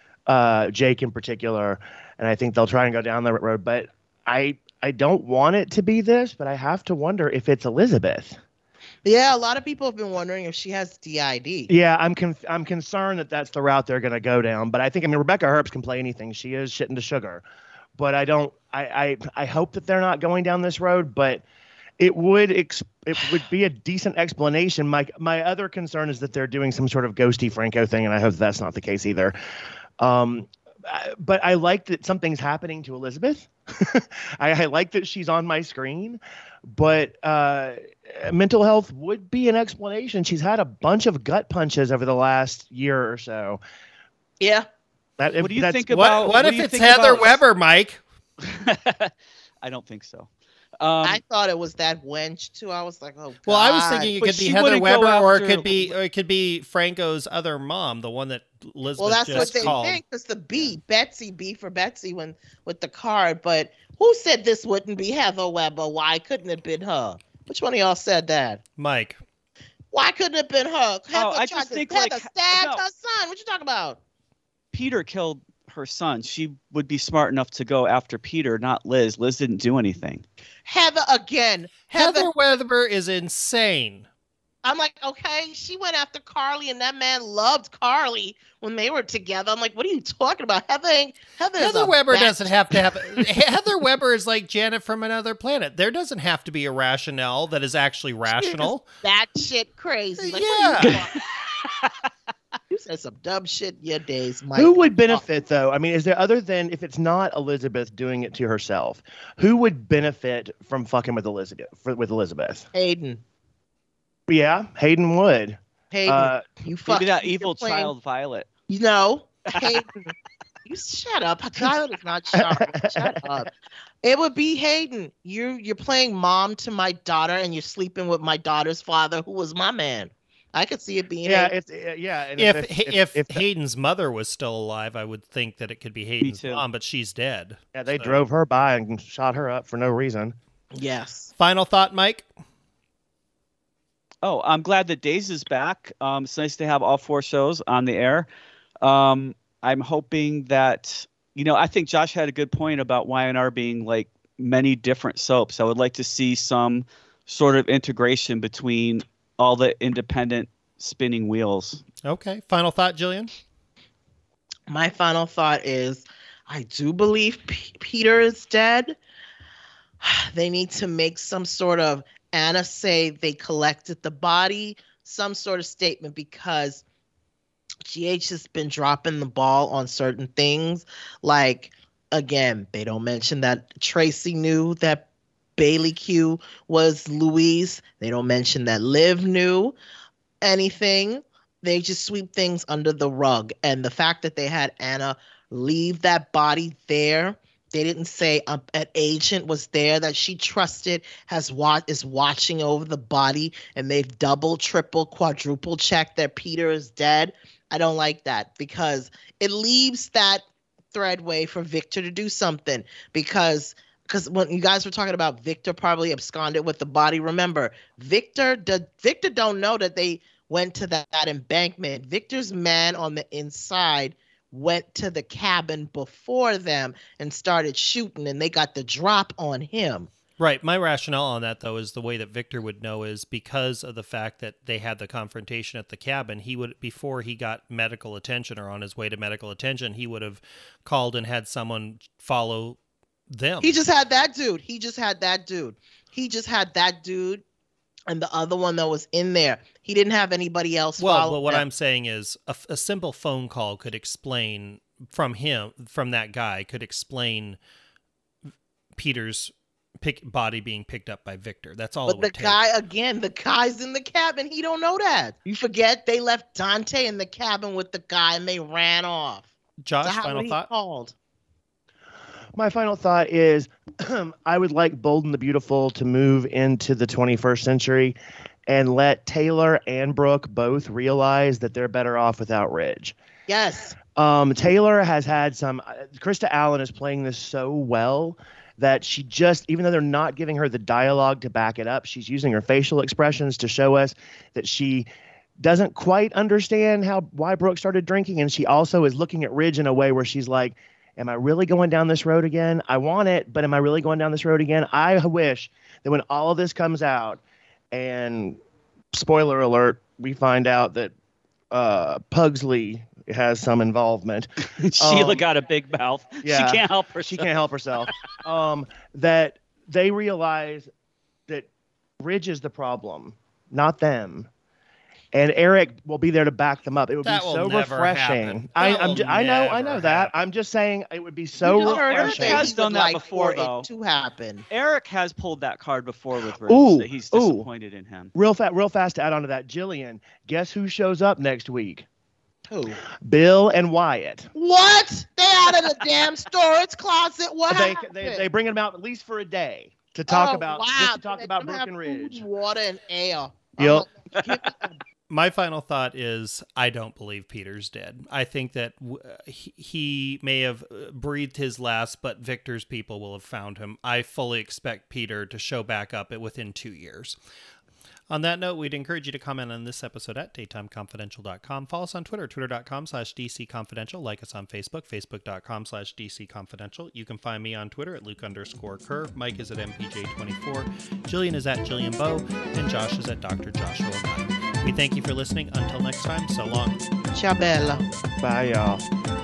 uh, Jake in particular, and I think they'll try and go down the road. But I, I don't want it to be this, but I have to wonder if it's Elizabeth. Yeah, a lot of people have been wondering if she has D I D. Yeah, I'm conf- I'm concerned that that's the route they're going to go down. But I think I mean Rebecca Herbst can play anything. She is shit into sugar, but I don't. I I, I hope that they're not going down this road. But it would ex- it would be a decent explanation. My my other concern is that they're doing some sort of ghosty Franco thing, and I hope that's not the case either. Um, I- but I like that something's happening to Elizabeth. I, I like that she's on my screen, but uh, mental health would be an explanation. She's had a bunch of gut punches over the last year or so. Yeah. That, What do you that's- think What, about? what do if you it's think Heather about- Weber, Mike? I don't think so. Um, I thought it was that wench too. I was like, oh. Well, I was God. thinking it But could be she Heather wouldn't go Weber, or it after- could be, or it could be Franco's other mom, the one that Elizabeth Well, that's just what they called. think. It's the B, Betsy B for Betsy when with the card. But who said this wouldn't be Heather Weber? Why couldn't it been her? Which one of y'all said that? Mike. Why couldn't it been her? Heather I tried just to- think, Heather like, stabbed no. her son. What you talking about? Peter killed her son. She would be smart enough to go after Peter, not Liz. Liz didn't do anything. Heather again. Heather. Heather Weber is insane. I'm like, okay, she went after Carly, and that man loved Carly when they were together. I'm like, what are you talking about? Heather ain't. Heather, is Heather a Weber bat- doesn't have to have. Heather Weber is like Janet from another planet. There doesn't have to be a rationale that is actually rational. That shit crazy. Like, Yeah. what are you talking- You said some dumb shit in your days, Mike. Who would benefit though? I mean, is there other than if it's not Elizabeth doing it to herself, who would benefit from fucking with Elizabeth? For, with Elizabeth? Hayden. Yeah, Hayden would. Hayden. Uh, you fuck. Maybe that you're evil playing- child Violet. You know, Hayden. You shut up. Violet is not Charlotte. Shut up. It would be Hayden. You you're playing mom to my daughter, and you're sleeping with my daughter's father, who was my man. I could see it being. yeah, Hayden. it's uh, yeah. And If if, if, if, if Hayden's mother was still alive, I would think that it could be Hayden's too. mom, but she's dead. yeah, they so- drove her by and shot her up for no reason. Yes. Final thought, Mike? Oh, I'm glad that Days is back. Um, it's nice to have all four shows on the air. Um, I'm hoping that, you know, I think Josh had a good point about Y N R being like many different soaps. I would like to see some sort of integration between all the independent spinning wheels. Okay. Final thought, Jillian? My final thought is, I do believe P- Peter is dead. They need to make some sort of Anna say they collected the body, some sort of statement, because G H has been dropping the ball on certain things. Like, again, they don't mention that Tracy knew that Bailey Q was Louise. They don't mention that Liv knew anything. They just sweep things under the rug. And the fact that they had Anna leave that body there, they didn't say um, an agent was there that she trusted has what is watching over the body, and they've double, triple, quadruple checked that Peter is dead. I don't like that, because it leaves that threadway for Victor to do something. Because because when you guys were talking about Victor probably absconded with the body, remember Victor the Victor don't know that they went to that, that embankment. Victor's man on the inside went to the cabin before them and started shooting, and they got the drop on him. Right. My rationale on that, though, is the way that Victor would know is because of the fact that they had the confrontation at the cabin. He would, before he got medical attention or on his way to medical attention, he would have called and had someone follow them. He just had that dude. He just had that dude. He just had that dude and the other one that was in there. He didn't have anybody else well, follow but what them. I'm saying is a, a simple phone call could explain from him, from that guy, could explain Peter's pick, body being picked up by Victor. That's all But it the would take. guy, again, the guy's in the cabin. He don't know that. You forget they left Dante in the cabin with the guy and they ran off. Josh, so how final would he thought? called? My final thought is I would like Bold and the Beautiful to move into the twenty-first century and let Taylor and Brooke both realize that they're better off without Ridge. Yes. Um, Taylor has had some uh, Krista Allen is playing this so well that she just, even though they're not giving her the dialogue to back it up, she's using her facial expressions to show us that she doesn't quite understand how why Brooke started drinking. And she also is looking at Ridge in a way where she's like, am I really going down this road again? I want it, but am I really going down this road again? I wish that when all of this comes out and spoiler alert, we find out that uh, Pugsley has some involvement. Sheila Um, got a big mouth. yeah, she can't help herself. She can't help herself. um, that they realize that Ridge is the problem, not them. And Eric will be there to back them up. It would That be will so never refreshing. happen. I, That I'm will ju- I know, I never know that. happen. I'm just saying it would be so You know, Eric refreshing. said has he done would that like before, for though. It to happen. Eric has pulled that card before with Ridge. Ooh, that he's ooh. disappointed in him. Real fast, real fast to add on to that, Jillian. Guess who shows up next week? Who? Bill and Wyatt. What? They out of the damn storage closet. What They, happened? they they bring them out at least for a day to talk Oh, about wow. just to talk They about don't have Broken food, Ridge. water and air. Yep. Uh, give me- My final thought is I don't believe Peter's dead. I think that w- he, he may have breathed his last, but Victor's people will have found him. I fully expect Peter to show back up within two years. On that note, we'd encourage you to comment on this episode at daytime confidential dot com. Follow us on Twitter, twitter.com slash dcconfidential. Like us on Facebook, facebook.com slash dcconfidential. You can find me on Twitter at Luke underscore Curve. Mike is at M P J twenty-four. Jillian is at Jillian Bow. And Josh is at Doctor Joshua Nine. We thank you for listening. Until next time, so long. Ciao, Bella. Bye, y'all.